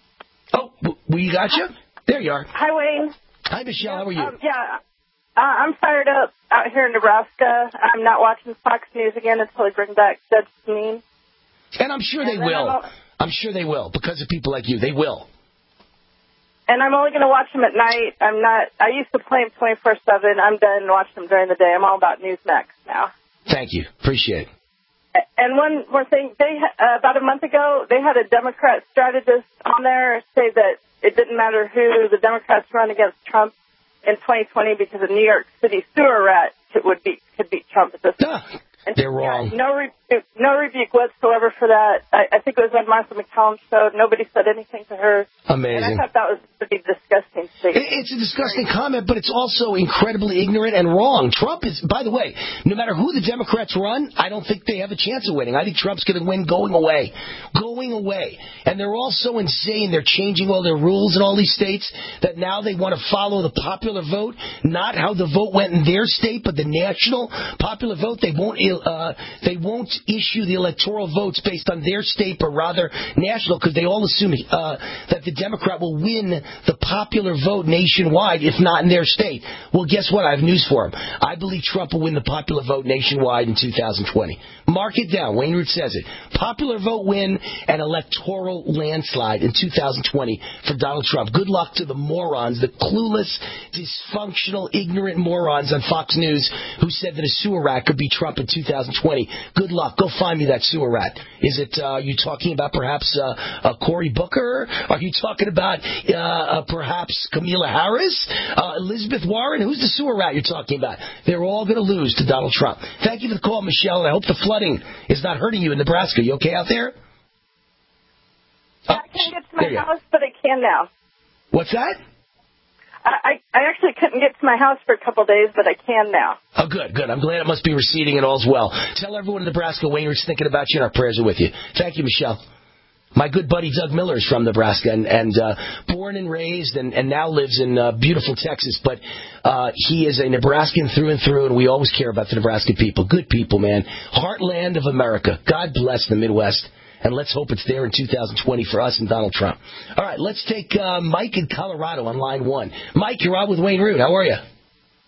Oh, we got you? There you are. Hi, Wayne. Hi, Michelle. How are you? I'm fired up out here in Nebraska. I'm not watching Fox News again until they bring back Dead Smean. And I'm sure they will. I'm sure they will because of people like you. They will. And I'm only going to watch them at night. I used to play them 24/7. I'm done watching them during the day. I'm all about Newsmax now. Thank you. Appreciate it. And one more thing. About a month ago, they had a Democrat strategist on there say that it didn't matter who the Democrats run against Trump in 2020 because a New York City sewer rat could beat Trump at this point. They're wrong. No rebuke whatsoever for that. I think it was on Martha McCallum's show. Nobody said anything to her. Amazing. And I thought that was a pretty disgusting statement. It's a disgusting comment, but it's also incredibly ignorant and wrong. Trump is, by the way, no matter who the Democrats run, I don't think they have a chance of winning. I think Trump's going to win going away. Going away. And they're all so insane. They're changing all their rules in all these states that now they want to follow the popular vote, not how the vote went in their state, but the national popular vote. They won't issue the electoral votes based on their state, but rather national, because they all assume that the Democrat will win the popular vote nationwide, if not in their state. Well, guess what? I have news for them. I believe Trump will win the popular vote nationwide in 2020. Mark it down. Wayne Root says it. Popular vote win and electoral landslide in 2020 for Donald Trump. Good luck to the morons, the clueless, dysfunctional, ignorant morons on Fox News who said that a sewer rat could be Trump in 2020. Good luck. Go find me that sewer rat. Is it, you talking about perhaps Cory Booker? Are you talking about perhaps Kamala Harris? Elizabeth Warren? Who's the sewer rat you're talking about? They're all going to lose to Donald Trump. Thank you for the call, Michelle, and I hope the flooding is not hurting you in Nebraska. You okay out there? I can't get to my house, but I can now. What's that? I actually couldn't get to my house for a couple of days, but I can now. Oh, good. I'm glad it must be receding and all's well. Tell everyone in Nebraska Wayne Root's thinking about you and our prayers are with you. Thank you, Michelle. My good buddy Doug Miller is from Nebraska and born and raised and now lives in beautiful Texas. But he is a Nebraskan through and through, and we always care about the Nebraskan people. Good people, man. Heartland of America. God bless the Midwest. And let's hope it's there in 2020 for us and Donald Trump. All right, let's take Mike in Colorado on line 1. Mike, you're on with Wayne Root. How are you?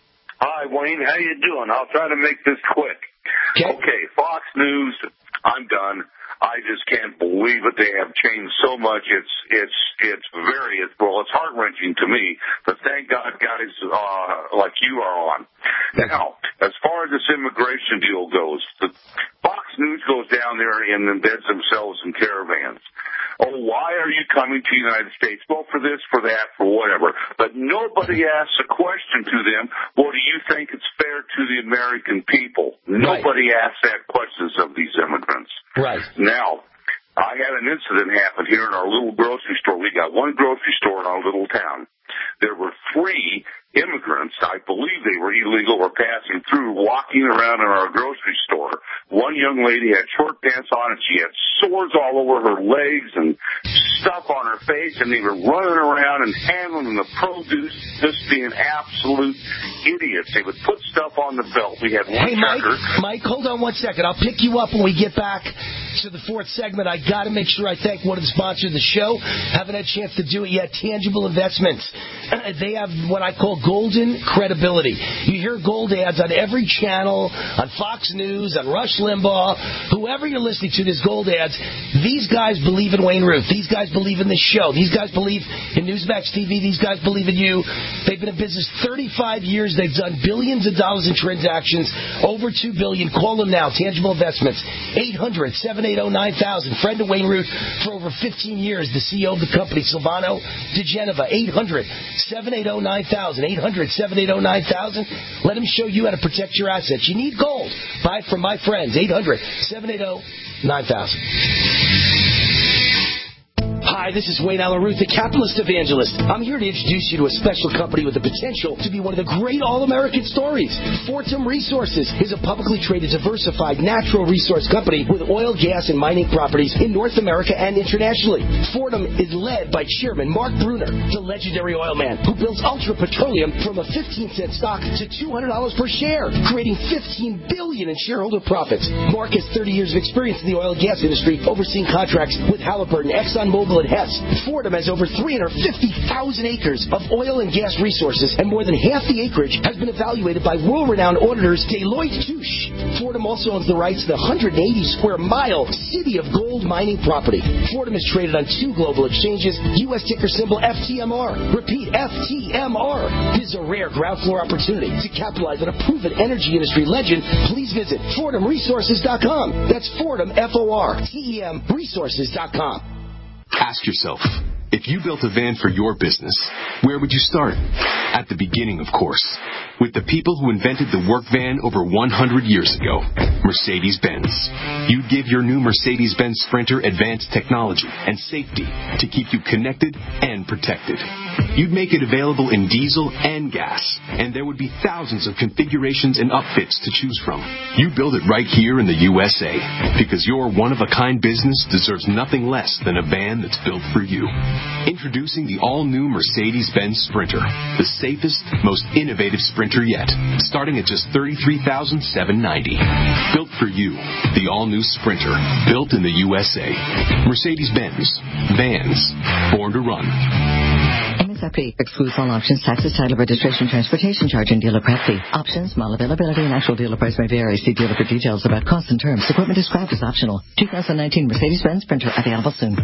Hi, Wayne. How you doing? I'll try to make this quick. Okay, Fox News, I'm done. I just can't believe it. They have changed so much. It's heart-wrenching to me. But thank God guys like you are on. Now, as far as this immigration deal goes, the Fox News goes down there and embeds themselves in caravans. Oh, why are you coming to the United States? Well, for this, for that, for whatever. But nobody asks a question to them, well, do you think it's fair to the American people? Nobody asks that questions of these immigrants. Right. Now, I had an incident happen here in our little grocery store. We got one grocery store in our little town. There were 3 immigrants, I believe they were illegal or passing through, walking around in our grocery store. One young lady had short pants on and she had sores all over her legs and stuff on her face, and they were running around and handling the produce, just being absolute idiots. They would put stuff on the belt. We had one trucker. Mike, hold on one second. I'll pick you up when we get back to the 4th segment. I got to make sure I thank one of the sponsors of the show. Haven't had a chance to do it yet. Tangible Investments. They have what I call golden credibility. You hear gold ads on every channel, on Fox News, on Rush Limbaugh, whoever you're listening to, there's gold ads. These guys believe in Wayne Root. These guys believe in this show. These guys believe in Newsmax TV. These guys believe in you. They've been in business 35 years. They've done billions of dollars in transactions, over $2 billion. Call them now. Tangible Investments. 800-780-9000. Friend of Wayne Root for over 15 years. The CEO of the company, Silvano DeGenova. 800-780-9000. 800-780-9000. Let him show you how to protect your assets. You need gold. Buy it from my friends. 800-780-9000. Hi, this is Wayne Allen Root, the capitalist evangelist. I'm here to introduce you to a special company with the potential to be one of the great all-American stories. Fortum Resources is a publicly traded, diversified natural resource company with oil, gas, and mining properties in North America and internationally. Fortum is led by Chairman Mark Brunner, the legendary oil man who built Ultra Petroleum from a 15-cent stock to $200 per share, creating $15 billion in shareholder profits. Mark has 30 years of experience in the oil and gas industry, overseeing contracts with Halliburton, ExxonMobil, and Hess. Fortum has over 350,000 acres of oil and gas resources, and more than half the acreage has been evaluated by world-renowned auditors Deloitte Touche. Fortum also owns the rights to the 180-square-mile City of Gold mining property. Fortum is traded on 2 global exchanges, U.S. ticker symbol FTMR. Repeat, FTMR. This is a rare ground floor opportunity to capitalize on a proven energy industry legend. Please visit FortumResources.com. That's Fortum, F-O-R-T-E-M, Resources.com. Ask yourself, if you built a van for your business, where would you start? At the beginning, of course, with the people who invented the work van over 100 years ago, Mercedes-Benz. You'd give your new Mercedes-Benz Sprinter advanced technology and safety to keep you connected and protected. You'd make it available in diesel and gas, and there would be thousands of configurations and upfits to choose from. You build it right here in the USA, because your one-of-a-kind business deserves nothing less than a van that's built for you. Introducing the all-new Mercedes-Benz Sprinter, the safest, most innovative Sprinter yet, starting at just $33,790. Built for you, the all-new Sprinter, built in the USA. Mercedes-Benz, vans, born to run. MSRP excludes all options, taxes, title, registration, transportation charge, and dealer prep fee. Options, model availability, and actual dealer price may vary. See dealer for details about costs and terms. Equipment described as optional. 2019 Mercedes-Benz Sprinter available soon.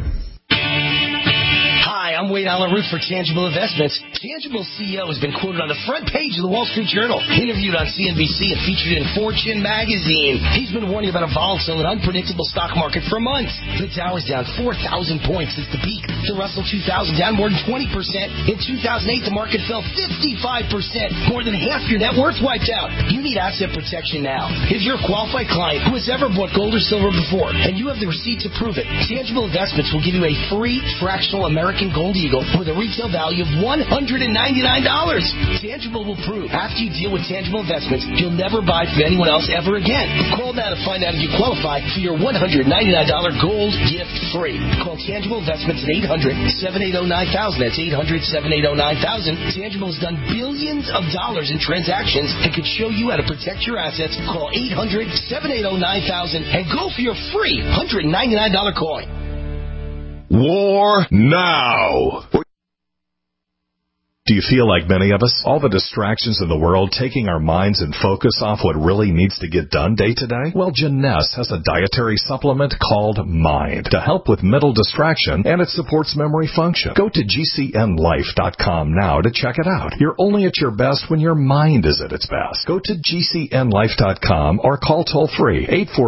Hi, I'm Wayne Allen Root for Tangible Investments. Tangible CEO has been quoted on the front page of the Wall Street Journal, interviewed on CNBC, and featured in Fortune magazine. He's been warning about a volatile and unpredictable stock market for months. The Dow is down 4,000 points since the peak. The Russell 2000 down more than 20%. In 2008, the market fell 55%. More than half your net worth wiped out. You need asset protection now. If you're a qualified client who has ever bought gold or silver before, and you have the receipt to prove it, Tangible Investments will give you a free fractional American Gold Eagle with a retail value of $199. Tangible will prove after you deal with Tangible Investments, you'll never buy from anyone else ever again. Call now to find out if you qualify for your $199 gold gift free. Call Tangible Investments at 800-780-9000. That's 800-780-9000. Tangible has done billions of dollars in transactions and could show you how to protect your assets. Call 800-780-9000 and go for your free $199 coin. War now. Do you feel like many of us? All the distractions in the world taking our minds and focus off what really needs to get done day to day? Well, Jeunesse has a dietary supplement called Mind to help with mental distraction, and it supports memory function. Go to GCNlife.com now to check it out. You're only at your best when your mind is at its best. Go to GCNlife.com or call toll-free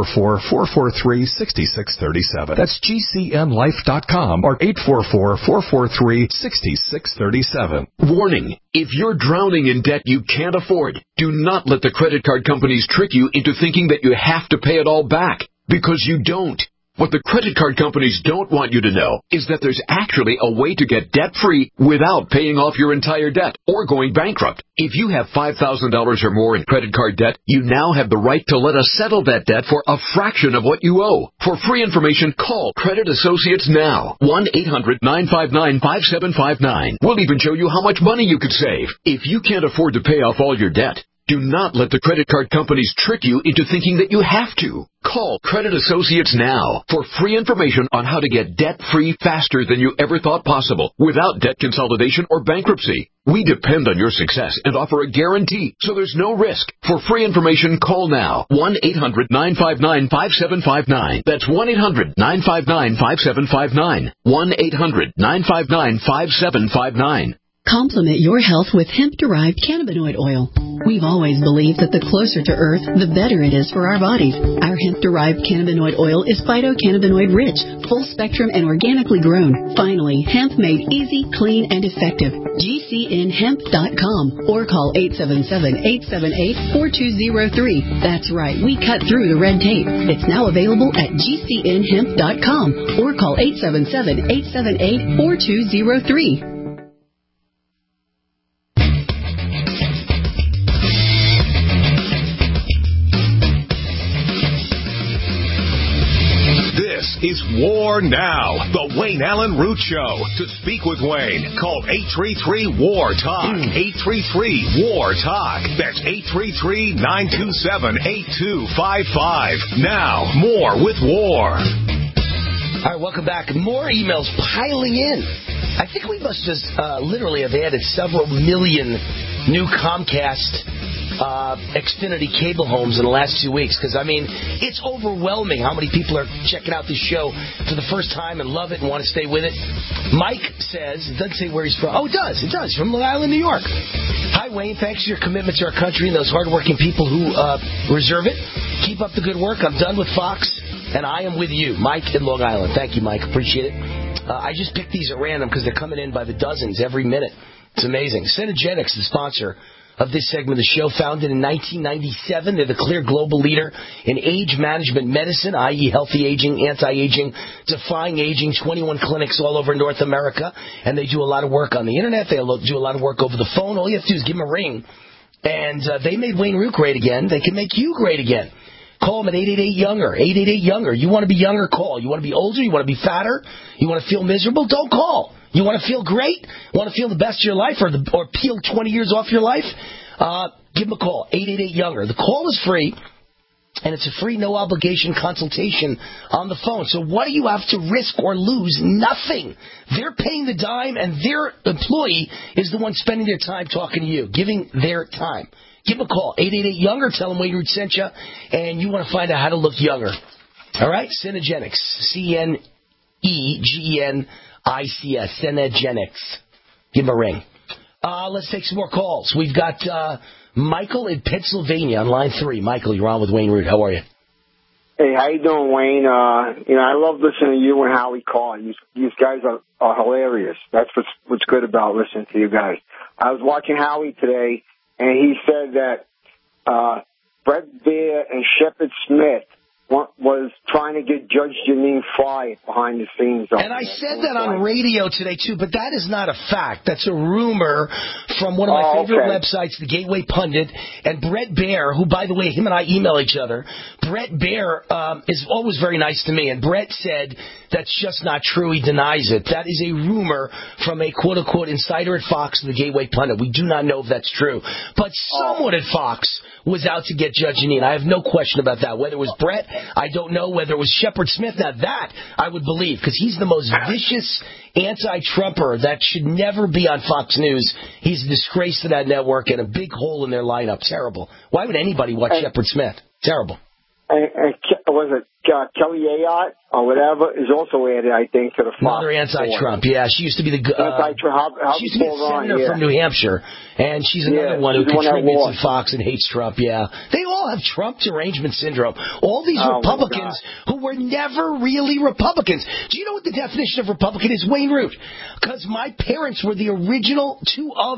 844-443-6637. That's GCNlife.com or 844-443-6637. Warning, if you're drowning in debt you can't afford, do not let the credit card companies trick you into thinking that you have to pay it all back, because you don't. What the credit card companies don't want you to know is that there's actually a way to get debt-free without paying off your entire debt or going bankrupt. If you have $5,000 or more in credit card debt, you now have the right to let us settle that debt for a fraction of what you owe. For free information, call Credit Associates now. 1-800-959-5759. We'll even show you how much money you could save. If you can't afford to pay off all your debt, do not let the credit card companies trick you into thinking that you have to. Call Credit Associates now for free information on how to get debt-free faster than you ever thought possible without debt consolidation or bankruptcy. We depend on your success and offer a guarantee, so there's no risk. For free information, call now. 1-800-959-5759. That's 1-800-959-5759. 1-800-959-5759. Complement your health with hemp-derived cannabinoid oil. We've always believed that the closer to Earth, the better it is for our bodies. Our hemp-derived cannabinoid oil is phytocannabinoid-rich, full-spectrum, and organically grown. Finally, hemp made easy, clean, and effective. GCNhemp.com or call 877-878-4203. That's right, we cut through the red tape. It's now available at GCNhemp.com or call 877-878-4203. This is War Now, the Wayne Allen Root Show. To speak with Wayne, call 833-WAR-TALK. 833-WAR-TALK. That's 833-927-8255. Now, more with War. All right, welcome back. More emails piling in. I think we must just literally have added several million new Comcast Xfinity cable homes in the last 2 weeks, because, I mean, it's overwhelming how many people are checking out this show for the first time and love it and want to stay with it. Mike says, it doesn't say where he's from. Oh, it does. From Long Island, New York. Hi, Wayne. Thanks for your commitment to our country and those hardworking people who reserve it. Keep up the good work. I'm done with Fox, and I am with you. Mike in Long Island. Thank you, Mike. Appreciate it. I just picked these at random because they're coming in by the dozens every minute. It's amazing. Synergenics, the sponsor of this segment of the show, founded in 1997. They're the clear global leader in age management medicine, i.e. healthy aging, anti-aging, defying aging, 21 clinics all over North America. And they do a lot of work on the Internet. They do a lot of work over the phone. All you have to do is give them a ring. And they made Wayne Root great again. They can make you great again. Call them at 888-YOUNGER, 888-YOUNGER. You want to be younger, call. You want to be older, you want to be fatter, you want to feel miserable, don't call. You want to feel great, want to feel the best of your life, or peel 20 years off your life, give them a call, 888-YOUNGER. The call is free, and it's a free, no-obligation consultation on the phone. So what do you have to risk or lose? Nothing. They're paying the dime, and their employee is the one spending their time talking to you, giving their time. Give them a call, 888-YOUNGER. Tell them Wayne Root sent you, and you want to find out how to look younger. All right? Synergenics. C-N-E-G-E-N-I-C-S. Synergenics. Give them a ring. Let's take some more calls. We've got Michael in Pennsylvania on line 3. Michael, you're on with Wayne Root. How are you? Hey, how you doing, Wayne? I love listening to you and Howie call. You guys are hilarious. That's what's good about listening to you guys. I was watching Howie today, and he said that Brett Baer and Shepard Smith was trying to get Judge Jeanine Fly behind the scenes. And I said that on radio today, too, but that is not a fact. That's a rumor from one of my favorite websites, The Gateway Pundit. And Brett Baer, who, by the way, him and I email each other, Brett Baer is always very nice to me. And Brett said that's just not true. He denies it. That is a rumor from a quote-unquote insider at Fox, The Gateway Pundit. We do not know if that's true. But someone at Fox was out to get Judge Jeanine. I have no question about that. Whether it was Brett I don't know whether it was Shepard Smith. Now that I would believe, because he's the most vicious anti-Trumper that should never be on Fox News. He's a disgrace to that network and a big hole in their lineup. Terrible. Why would anybody watch Shepard Smith? Terrible. Was it Kelly Ayotte or whatever is also added, I think, to the Fox. Another anti-Trump. Yeah, she used to be the she used to be a senator from New Hampshire, and she's another one who contributes to Fox and hates Trump. Yeah, they all have Trump derangement syndrome. All these Republicans who were never really Republicans. Do you know what the definition of Republican is? Wayne Root. Because my parents were the original two of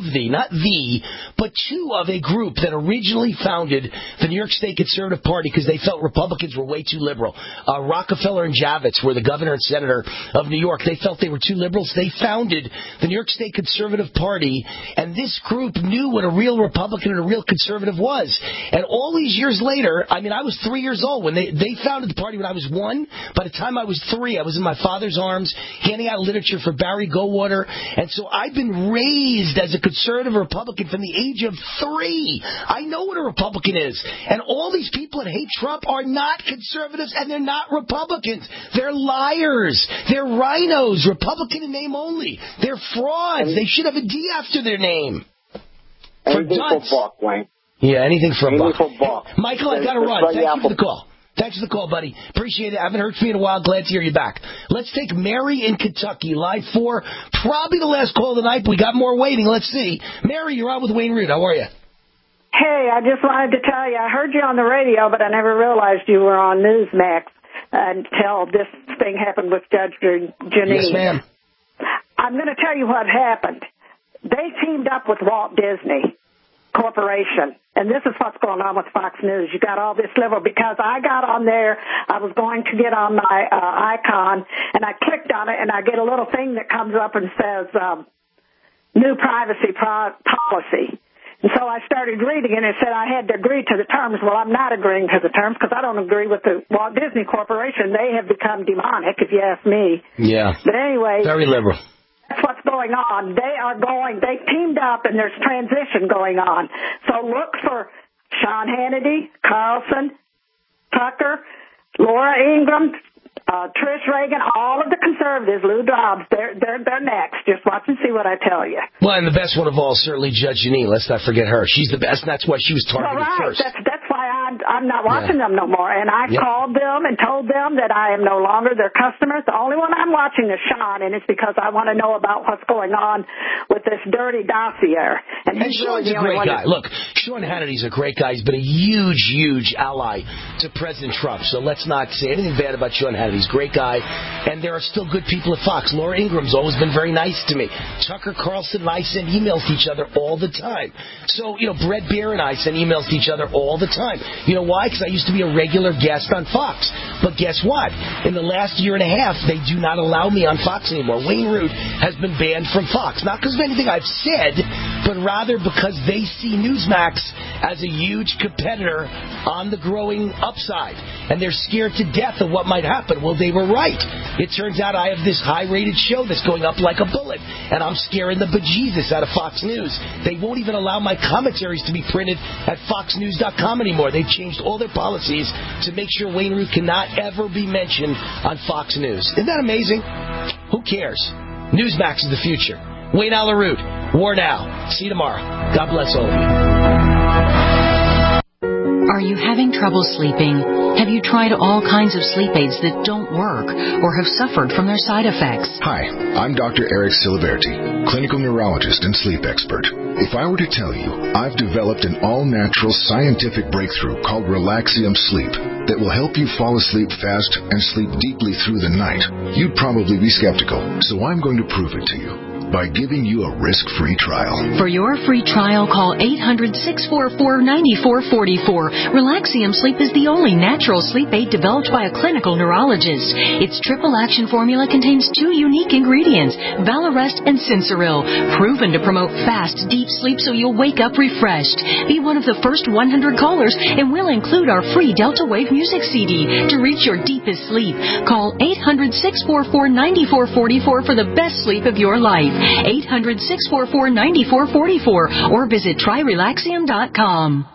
a group that originally founded the New York State Conservative Party because they felt Republicans were way too liberal. Rockefeller and Javits were the governor and senator of New York. They felt they were too liberals. They founded the New York State Conservative Party, and this group knew what a real Republican and a real conservative was. And all these years later, I mean, I was 3 years old when they founded the party when I was 1. By the time I was 3, I was in my father's arms handing out literature for Barry Goldwater. And so I've been raised as a conservative Republican from the age of 3. I know what a Republican is. And all these people that hate Trump are not conservatives, and they're not Republicans. They're liars. They're rhinos. Republican in name only. They're frauds. They should have a D after their name. Anything for Buck, Wayne. Yeah, anything for Anything Buck. for Buck. Michael, I got to run. Thank you for the call. Thanks for the call, buddy. Appreciate it. I haven't heard from you in a while. Glad to hear you back. Let's take Mary in Kentucky, line 4. Probably the last call of the night, but we got more waiting. Let's see. Mary, you're on with Wayne Root. How are you? Hey, I just wanted to tell you, I heard you on the radio, but I never realized you were on Newsmax until this thing happened with Judge Janine. Yes, ma'am. I'm going to tell you what happened. They teamed up with Walt Disney Corporation, and this is what's going on with Fox News. You got all this liberal, because I got on there, I was going to get on my icon, and I clicked on it, and I get a little thing that comes up and says, new privacy policy. And so I started reading it, and it said I had to agree to the terms. Well, I'm not agreeing to the terms because I don't agree with the Walt Disney Corporation. They have become demonic, if you ask me. Yeah. But anyway. Very liberal. That's what's going on. They teamed up, and there's transition going on. So look for Sean Hannity, Carlson, Tucker, Laura Ingraham, Trish Reagan, all of the conservatives, Lou Dobbs, they're next. Just watch and see what I tell you. Well, and the best one of all, certainly Judge Janine. Let's not forget her. She's the best, and that's why she was targeted first. That's why I'm not watching them no more. And I called them and told them that I am no longer their customers. The only one I'm watching is Sean, and it's because I want to know about what's going on with this dirty dossier. And Sean's a great guy. Look, Sean Hannity's a great guy. He's been a huge, huge ally to President Trump. So let's not say anything bad about Sean Hannity. He's a great guy. And there are still good people at Fox. Laura Ingram's always been very nice to me. Tucker Carlson and I send emails to each other all the time. So, Brett Beer and I send emails to each other all the time. You know why? Because I used to be a regular guest on Fox. But guess what? In the last year and a half, they do not allow me on Fox anymore. Wayne Root has been banned from Fox. Not because of anything I've said, but rather because they see Newsmax as a huge competitor on the growing upside. And they're scared to death of what might happen. Well, they were right. It turns out I have this high-rated show that's going up like a bullet, and I'm scaring the bejesus out of Fox News. They won't even allow my commentaries to be printed at foxnews.com anymore. They've changed all their policies to make sure Wayne Root cannot ever be mentioned on Fox News. Isn't that amazing? Who cares? Newsmax is the future. Wayne Allyn Root, War Now. See you tomorrow. God bless all of you. Are you having trouble sleeping? Have you tried all kinds of sleep aids that don't work or have suffered from their side effects? Hi, I'm Dr. Eric Siliverti, clinical neurologist and sleep expert. If I were to tell you I've developed an all-natural scientific breakthrough called Relaxium Sleep that will help you fall asleep fast and sleep deeply through the night, you'd probably be skeptical. So I'm going to prove it to you by giving you a risk-free trial. For your free trial, call 800-644-9444. Relaxium Sleep is the only natural sleep aid developed by a clinical neurologist. Its triple action formula contains 2 unique ingredients, Valarest and Sensoril, proven to promote fast, deep sleep so you'll wake up refreshed. Be one of the first 100 callers, and we'll include our free Delta Wave music CD to reach your deepest sleep. Call 800-644-9444 for the best sleep of your life. 800-644-9444 or visit tryrelaxium.com.